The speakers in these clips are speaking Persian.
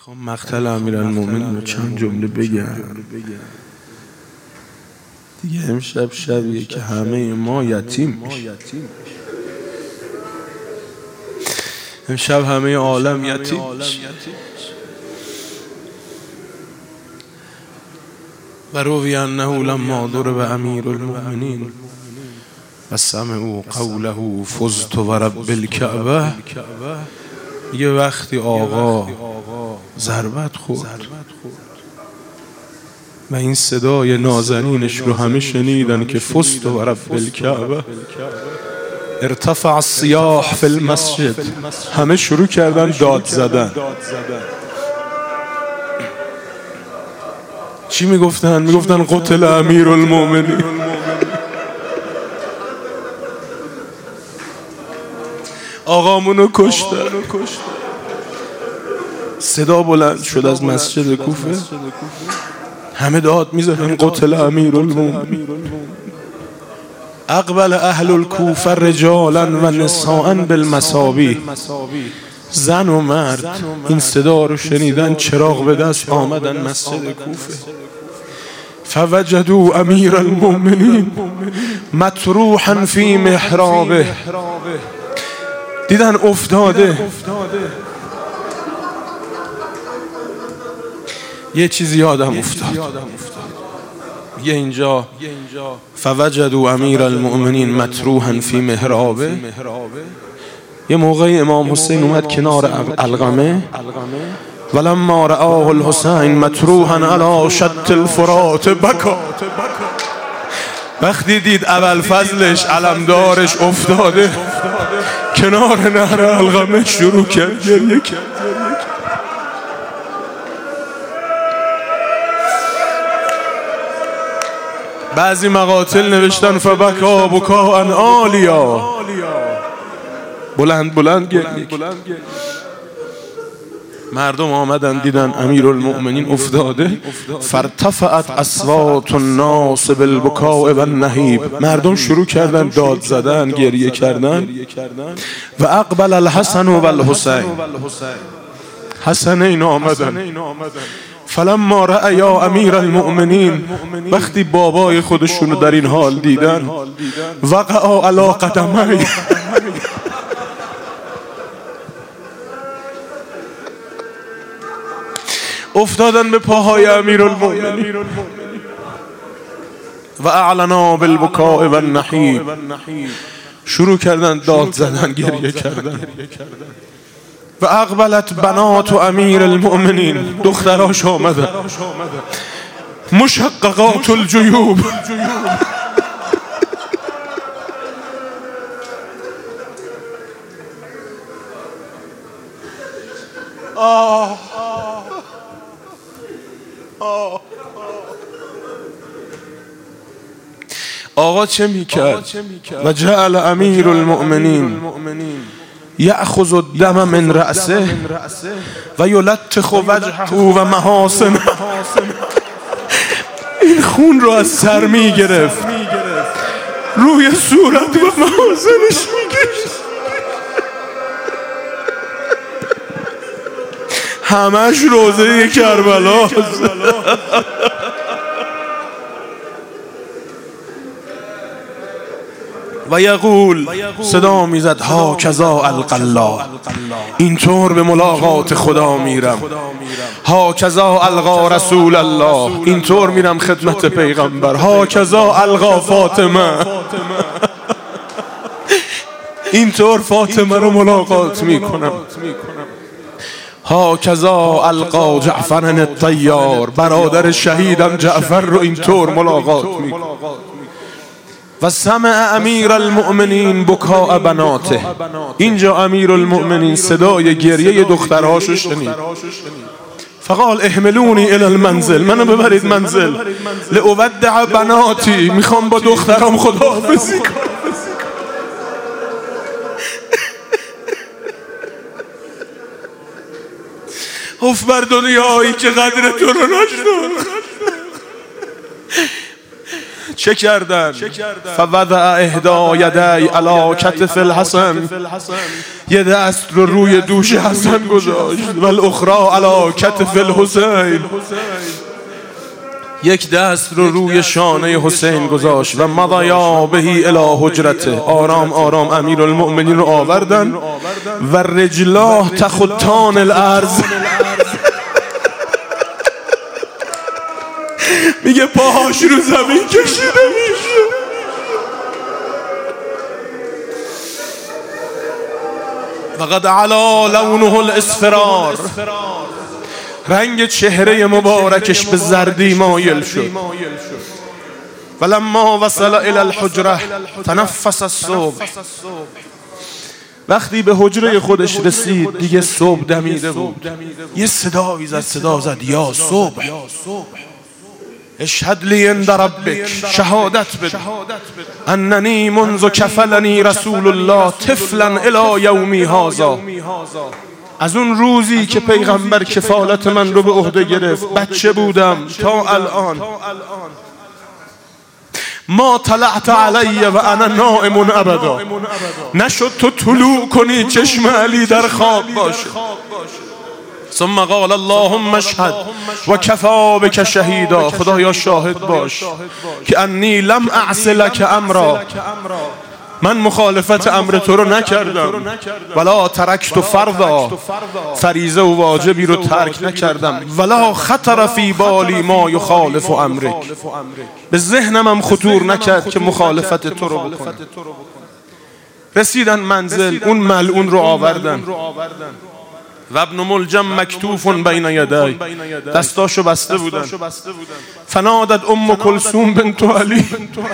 میخوام مقتل امیرالمومنین رو چند جمله بگم دیگه. امشب شبیه که همه ما یتیم میشیم. امشب همه عالم یتیم میشیم. و روی انه لما ضرب امیرالمومنین و سمعوا قوله فزت و رب الکعبه، یه وقتی آقا ضربت خورد و این صدای نازنینش رو همه شنیدن که فزت و رب الکعبه، ارتفع الصیاح فی المسجد، همه شروع کردن داد زدن. چی میگفتن؟ میگفتن قتل امیرالمومنین. آقامونو کشتن. صدا بلند شد از مسجد کوفه، همه داد میزدن قتل امیرالمومنین. اقبل اهل الکوفه رجالا و نساء بالمصابیح، زن و مرد این صدا رو شنیدن چراغ به دست آمدن مسجد کوفه. فوجدوا امیرالمومنین مطروحا فی محرابه، دیدن افتاده. یه چیزی یادم افتاد، یه اینجا فوجدوا امیرالمومنین مطروحا فی محرابه، یه موقعی امام حسین اومد کنار علقمه، ولما رآه الحسین مطروحا علی شط الفرات بکا، وقتی دید ابوالفضلش علمدارش افتاده کنار نهر علقمه شروع کرد گریه کرد. بعضی مقاتل نوشتن فبکا بکاء عالیا، بلند بلند گریه. مردم آمدن دیدن امیرالمومنین افتاده. فارتفعت اصوات الناس بالبکاء و النهیب، مردم شروع کردن داد زدن، گریه کردن. و اقبل الحسن و الحسین، حسنین آمدن. فلما رأیا امیرالمومنین، وقتی بابای خودشونو در این حال دیدن، وقعا علی قدمی، افتادن به پاهای امیرالمومنین. و اعلنا بالبکاء و النحیب، شروع کردن داد زدن، گریه کردن. و اقبلت بنات امیرالمومنین، دختراش آمدن. مشققات الجیوب، آقا چه میکرد؟ و جعل امیرالمومنین یأخذ الدم من رأسه و یلطخ وجهه و محاسنه، این خون رو از سر میگرفت، روی صورت و محاسنش میگشت، همش روزه کربلا. و یقول، صدا میزد هاکذا القی الله، اینطور به ملاقات خدا میرم. هاکذا القی رسول الله، اینطور میرم خدمت پیغمبر. هاکذا القی فاطمه، اینطور فاطمه رو ملاقات میکنم. هاکذا القی جعفر الطیار، برادر شهیدم جعفر رو اینطور ملاقات میکنم. و سمع امیرالمومنین بکاء بناته، اینجا امیرالمومنین صدای گریه دخترهاشو شنید. فقال احملونی الی المنزل، منو ببرید منزل. لأودع بناتی، میخوام با دخترام خداحافظی کنم. اف بر دنیایی که قدر تو رو نشناخت، چه کردن؟ فوضع احدا یدی علی کتف الحسن، یه دست رو روی دوش حسن گذاشت و الاخری علی کتف الحسین، یک دست رو روی شانه حسین گذاشت و مضیا بهی الی حجرته. آرام آرام امیرالمؤمنین رو آوردن و رجلاه تخطان الارض. میگه پاهاش رو زمین کشیده میشه. وقد علا لونه الاصفرار، رنگ چهره مبارکش به زردی مایل شد. ولما وصل الی الحجره تنفس الصبح، وقتی به حجره خودش رسید دیگه صبح دمیده بود. یه صدایی زد یا صبح اشهد لی عند ربک، شهادت بده اننی منذ کفلنی رسول الله طفلا الی یومی هذا، از اون روزی که پیغمبر کفالت من رو به عهده گرفت بچه بودم تا الان ما طلعت علی و انا نائم ابدا، نشد تو طلوع کنی چشم علی در خواب باشه. ثم قال اللهم اشهد و کفا بک شهیدا، خدایا شاهد باش که انی لم اعص لک امرا، من مخالفت امر تو رو نکردم، ولا ترکت فرضا، فریضه و واجبی رو ترک نکردم، ولا خطر فی بالی ما یخالف امرک، به ذهنم هم خطور نکرد که مخالفت تو رو بکنم. رسیدن منزل، اون ملعون رو آوردن و ابن ملجم مکتوف بین یدی، دستاشو بسته بودن. فنادت ام کلثوم بنت علی،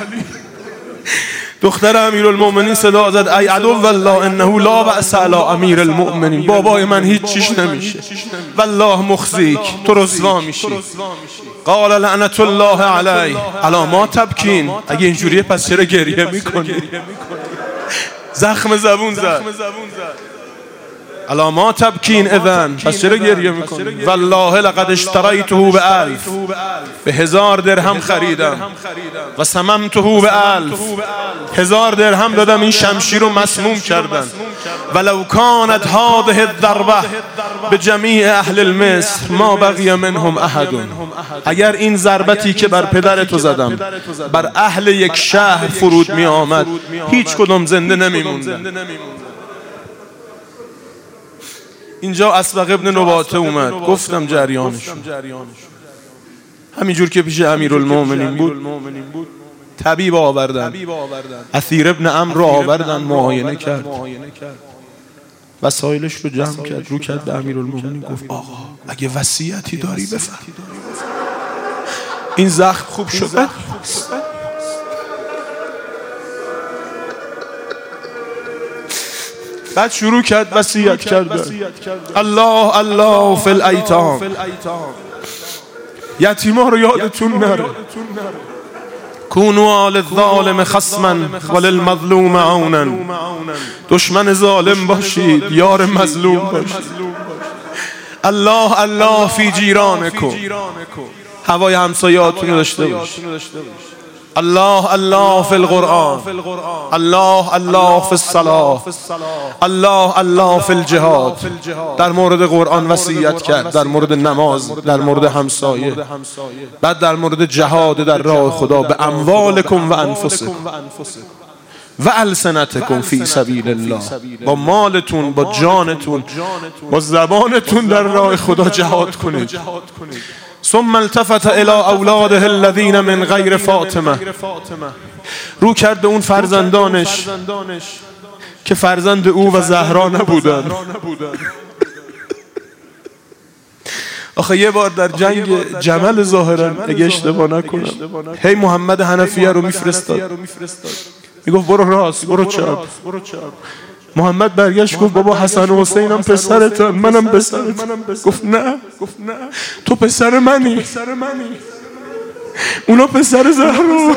دختر امیرالمؤمنین صدا زد ای عدو والله انه لا بأس علی امیرالمؤمنین، بابای من هیچ چیش نمیشه، والله مخزیک، تو رسوا میشی. قال لعنت الله علی علی ما تبکین، اگه اینجوریه پس چرا گریه میکنی؟ زخم زبون زد. علی ما تبکین اذن، پس چرا گریه میکنی؟ والله لقد اشتریته ب1000، به 1000 درهم خریدم. و سممته ب1000، 1000 درهم دادم این شمشیر رو مسموم کردن. ولو کانت هذه الضربه بجمیع اهل المصر ما بقی منهم احد، اگر این ضربتی که بر پدر تو زدم بر اهل یک شهر فرود می آمد هیچ کدوم زنده نمیموندن. اینجا اسبق ابن نباته اومد، گفتم جریانش همینجور که پیش امیرالمؤمنین بود طبیب آوردن، اثیر ابن عمرو رو آوردن، معاینه کرد، وسایلش رو جمع کرد، رو کرد به امیرالمؤمنین گفت آقا اگه وصیتی داری بفرما. این زخم خوب شد. بعد شروع کرد وصیت کردن. الله الله فی الایتام، یتیما رو یادتون نره. کونوا آل الظالم خصما وللمظلوم عونا، دشمن ظالم باشید یار مظلوم باشید. الله الله فی جیرانکم، هوای همسایه‌هاتون رو داشته باشید. الله الله فی القرآن، الله الله فی الصلاة، الله الله فی الجهاد. در مورد قرآن وصیت کرد، در مورد نماز، در مورد همسایه، بعد در مورد جهاد در راه خدا به اموالکم و انفسکم و السنتکم فی سبیل الله، با مالتون، با جانتون، با زبانتون در راه خدا جهاد کنید. ثم التفت الى اولاده الذين من غیر فاطمه، رو کرد به اون فرزندانش که فرزند او و زهرا نبودن. آخه یه بار در جنگ جمل ظاهرا اگه اشتباه نکنم هی محمد حنفیه رو میفرستاد، میگفت برو راست برو چپ. محمد برگشت گفت بابا حسن و حسین هم پسرتن، منم پسرتم. گفت نه تو پسر منی، اونا پسر زهرا.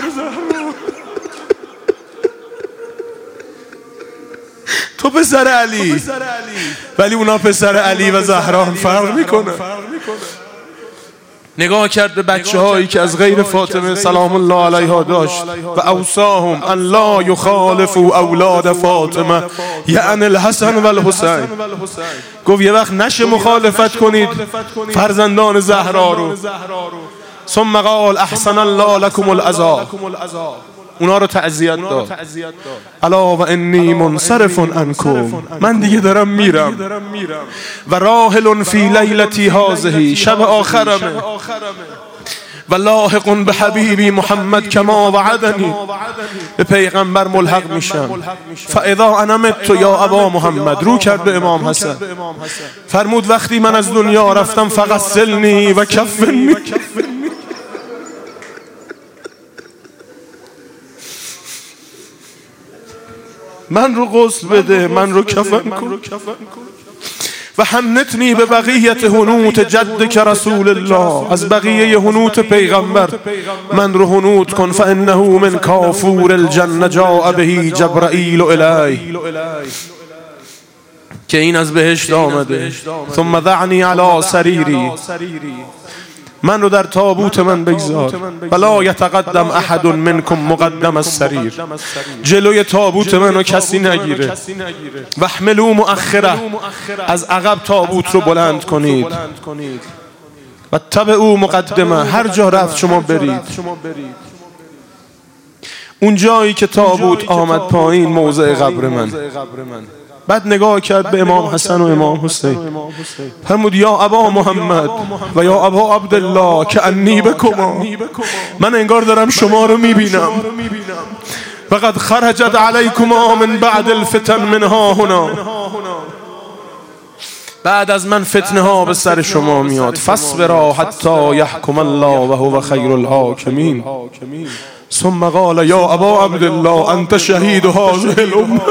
تو پسر علی، ولی اونا پسر علی و زهرا فرق میکنه. نگاه کرد به بچه هایی که از غیر فاطمه سلام الله علیها داشت و اوصاهم ان لا یخالفوا اولاد فاطمه یعنی الحسن و الحسین. گفت یه وقت نشه مخالفت کنید فرزندان زهرا رو. ثم قال احسن الله لكم العزاء، اونا رو تعزیت داد. الا و انی منصرف عنکم، من دیگه دارم میرم. و راحل فی لیلتی هذه، شب آخرمه. و لاحق به حبیبی محمد کما وعدنی، به پیغمبر ملحق میشم. فاذا انا مت یا ابا محمد، رو کرد به امام حسن فرمود وقتی من از دنیا رفتم فغسلنی و کفنی، من رو غسل بده، من رو کفن کن. و حنتنی به بقیت حنوت جدک رسول الله، از بقیه حنوت پیغمبر من رو حنوت کن. فانه من کافور الجنه جاء به جبرائیل الیه، که این از بهشت آمده. ثم ضعنی علی سریری، من رو در تابوت من بگذار. ولا یتقدم احد منکم مقدم السریر، جلوی تابوت منو کسی نگیره. و احملوا مؤخره، از عقب تابوت رو بلند کنید. و تبعوا مقدمه، هر جا رفت شما برید. اون جایی که تابوت آمد پایین موضع قبر من. بعد نگاه کرد به امام حسن و امام حسین فرمود یا ابا محمد و یا ابا عبدالله که انی بکما، من انگار دارم شما رو میبینم. وقد خرجت علیکما من بعد الفتن منها هنا، بعد از من فتنه ها به سر شما میاد. فاصبرا حتی یحکم الله و هو خیر الحاکمین. ثم قال یا ابا عبدالله انت شهید هذه الامه،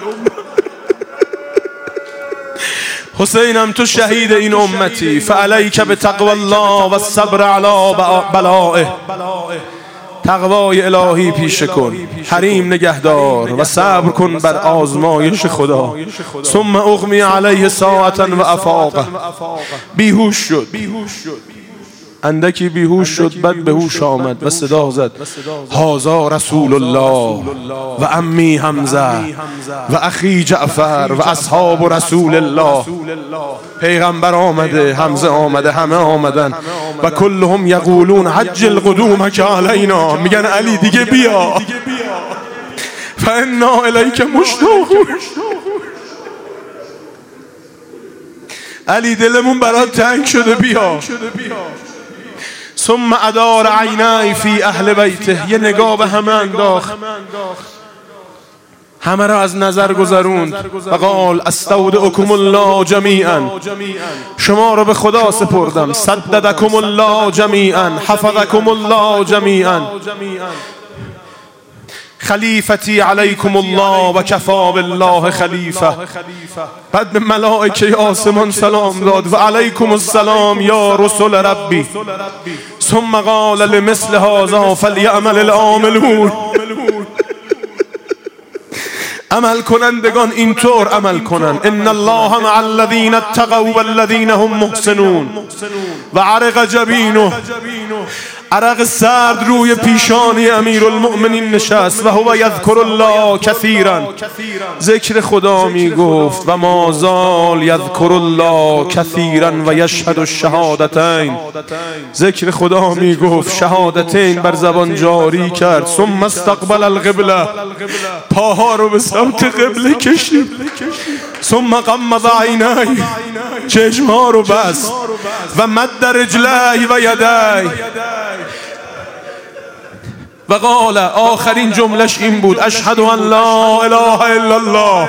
حسینم تو شهید این امتی. فعلیک بتقوی الله و الصبر علی بلائه، تقوای الهی پیشه کن، حریم نگهدار و صبر کن بر آزمایش خدا. ثم اغمی علیه ساعتا و افاقه، بیهوش شد، اندکی بیهوش شد. بعد به هوش آمد و صدا زد هذا رسول الله و امی حمزه و اخی جعفر و اصحاب رسول الله. پیغمبر آمده، حمزه آمده، همه آمدن. و کلهم یقولون عجل قدومک علینا، میگن علی دیگه بیا، فانا الیک مشتاقون، علی دلمون برات تنگ شده، بیا. ثم ادار عینای فی اهل بیته، یه نگاه به همه انداخت، همه را از نظر گذروند. و قال استودعکم الله جمیعا، شما رو به خدا سپردم. سددکم الله جمیعا، حفظکم الله جمیعا. خلیفتی علیکم الله و کفا بالله خلیفه. بعد به ملائکه آسمان سلام داد و علیکم السلام یا رسول ربی. ثم قال لمثل هذا فلیعمل العاملون، عمل کنندگان اینطور عمل کنن. ان الله مع الذین اتقوا والذین هم محسنون. و عرق جبینه، عرق سرد روی پیشانی امیرالمؤمنین نشست. و هو یذکر الله کثیرا، ذکر خدا می گفت. و ما زال یذکر الله کثیرا و یشهد الشهادتین، ذکر خدا می گفت، شهادتین بر زبان جاری کرد. ثم استقبل القبله، پاها رو به سمت قبله کشید. ثم غمض عینی، چشمها رو بست. و مد رجلی و یدی، و قال، آخرین جملش این بود، اشهد ان لا اله الا الله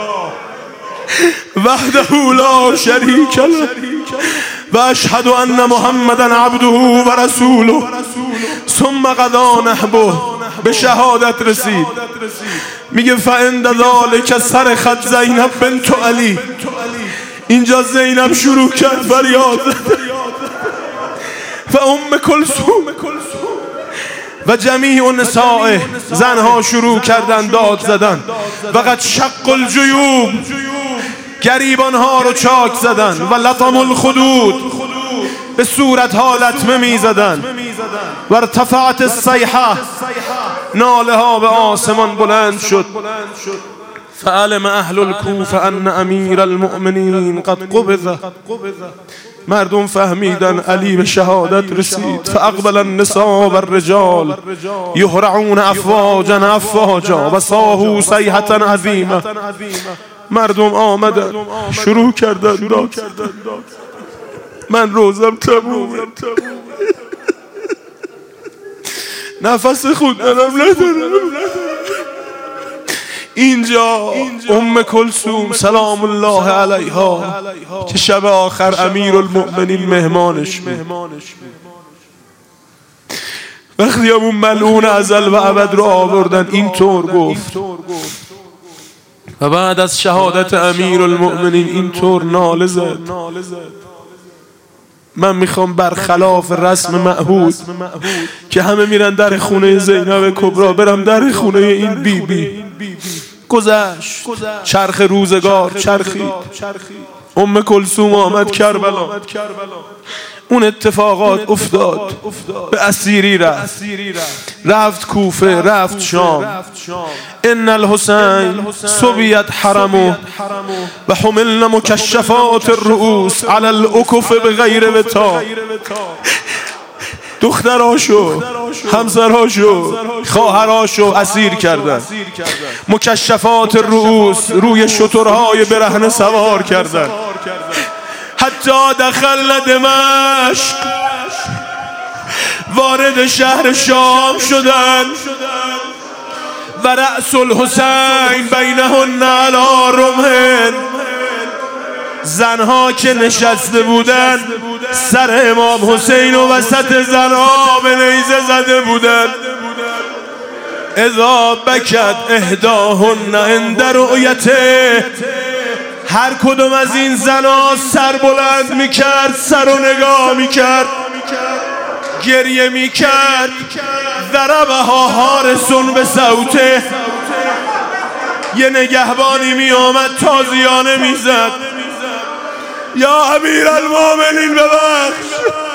وحده لا شریک له و اشهد ان محمدا عبده و رسوله. ثم قضا نحبه، به شهادت رسید. میگه فعند ذلک صرخت زینب بنت علی، اینجا زینب شروع کرد فریاد. و ام کلثوم و جمیع النساء، زنها شروع کردن داد زدن. و قد شق الجیوب، گریبانها رو چاک زدن. و لطم الخدود، به صورتها لطمه میزدن. و ارتفعت الصیحه، ناله ها به آسمان بلند شد. فعلم اهل الکوفه ان امیر المؤمنین قد قبض. مردم فهمیدن علی به شهادت رسید. فاقبل النساء و الرجال یهرعون افواجا افواجا و صاحوا صیحة عظیمه. مردم آمدن شروع کردن داد. من روزم تمومه، نفس خوندنم ندارم. اینجا ام کلثوم سلام الله علیها که شب آخر امیر المؤمنین مهمانش بود، وقتی همون ملعون ازل و ابد رو آوردن اینطور گفت. و بعد از شهادت امیر المؤمنین اینطور ناله زد: من میخوام برخلاف رسم معهود که همه میرن در خونه زینب کبرا، برم در خونه این بیبی. گذشت چرخ روزگار چرخید. ام کلثوم آمد کربلا. اون اتفاقات افتاد. به اسیری رفت کوفه، رفت شام. ان الحسین سبیت حرمه و حملنا مکشفات الرؤوس علی الاکف بغیر وطا. دختراشو، همسراشو، خواهراشو اسیر کردن. مکشفات الرؤوس، روی شترهای برهنه سوار کردن. حتی دخل دمشق، وارد شهر شام شدن. و رأس الحسین بینهن علی رمح. زنها که نشسته بودن سر امام حسین و وسط زنها به نیزه زده بودن. اذا بکت احداهن عند رؤیته. هر کدوم از این زنها سر بلند میکرد، سر و نگاه میکرد، گریه میکرد. ضربها حارسون به صوته. یه نگهبانی میآمد تازیانه میزد: یا امیر المؤمنین ببخش.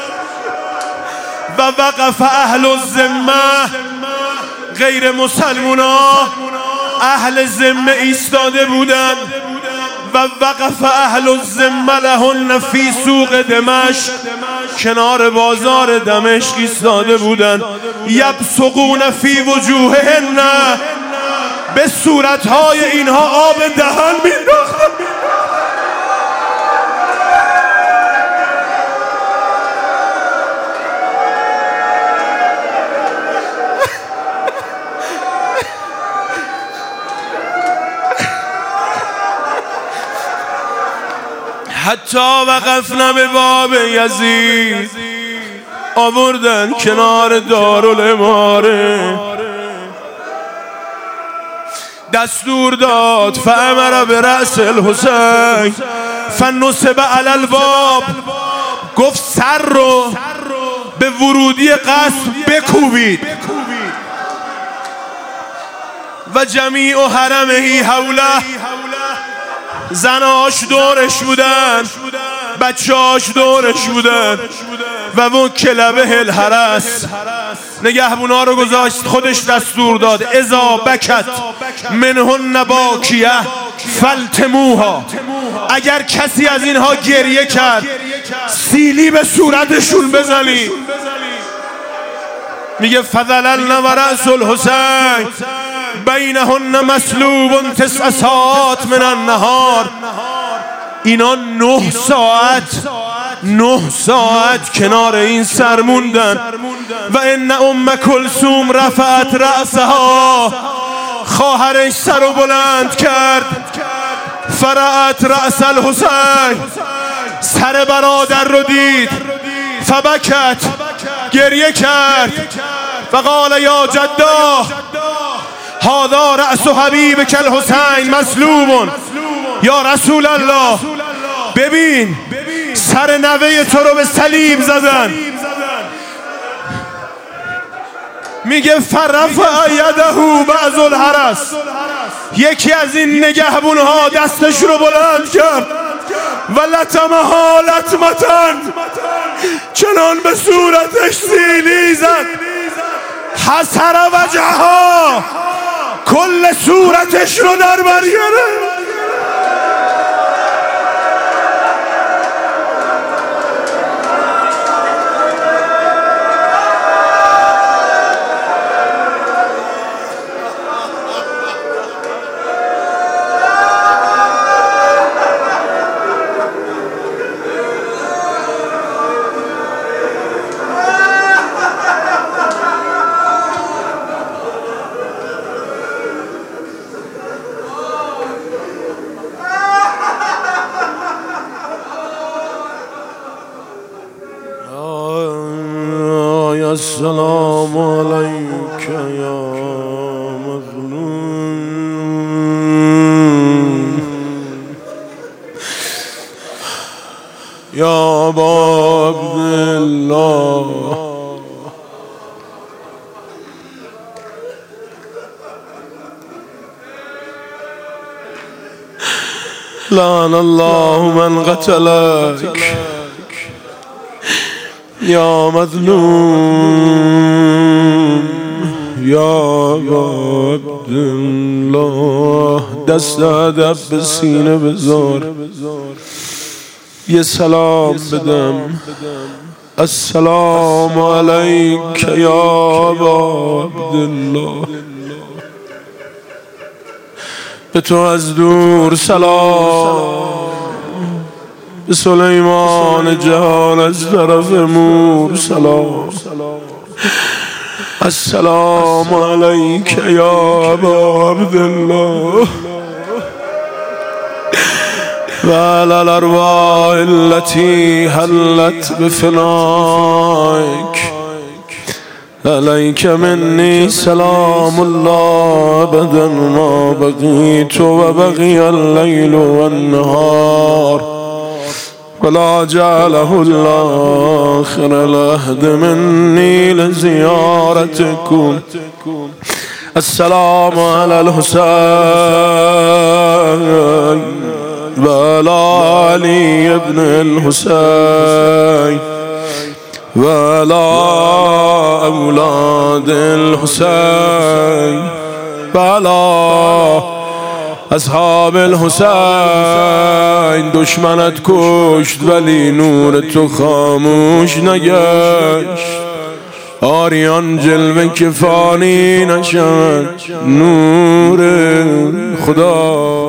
و وقف اهل الذمه، غیر مسلمونا اهل ذمه ایستاده بودند. و وقف اهل الذمه لهن فی سوق دمشق، کنار بازار دمشق ایستاده بودند. یبصقون فی وجوههن، به صورتهای اینها آب دهن مینداختند. حتی وقفنا به باب یزید، آوردن کنار دارالاماره. دستور داد فامر به رأس الحسین فنصب علی الباب. گفت سر رو به ورودی قصر بکوبید. و جمیع حرمه حوله، زناش دورش بودن، بچهاش دورش بودن. و وکل به الحرس، نگهبونا رو گذاشت، خودش دستور داد: اذا بکت منهن باکیه فالتموها. اگر کسی از اینها گریه کرد سیلی به صورتشون بزنی. میگه فذللن و رأس الحسین بینهن مسلوب 9 ساعات من النهار. اینا 9 ساعت کنار این سر موندن. و ان ام کلثوم رفعت رأسها، خواهرش سر رو بلند کرد. فرعت رأس الحسین، سر برادر رو دید. فبکت، گریه کرد. فقال یا جدا هذا رأس حبیبک الحسین مسلوب. یا رسول الله، ببین سر نوه تو رو به صلیب زدن. میگه فرفع یده بعض الحرس، یکی از این نگهبونها دستش رو بلند کرد و لطمها لطمتن، چنان به صورتش سیلی زد حسر وجهها، کل صورتش رو در بر گرفت. السلام عليك يا مظلوم يا أبا عبد الله. لعن الله من قتلك يا مظلوم يا أبا عبد الله. دست ادب به سینه بذار، یه سلام بدم. السلام علیک یا ابا عبدالله. به تو از دور سلام، به سلیمان جهان از طرف مور سلام. السلام علیک یا ابا عبدالله و علی الارواح التي حلت بفنائك. عليك مني سلام الله أبدا ما بقيت وبقي الليل والنهار، ولا جعله الله آخر العهد مني لزيارتكم. السلام على الحسين وعلى علي بن الحسين وعلى أولاد الحسين وعلى اصحاب الحسین. دشمنت کشت ولی نور تو خاموش نگشت، آریان جلوه که فانی نشد نور خدا.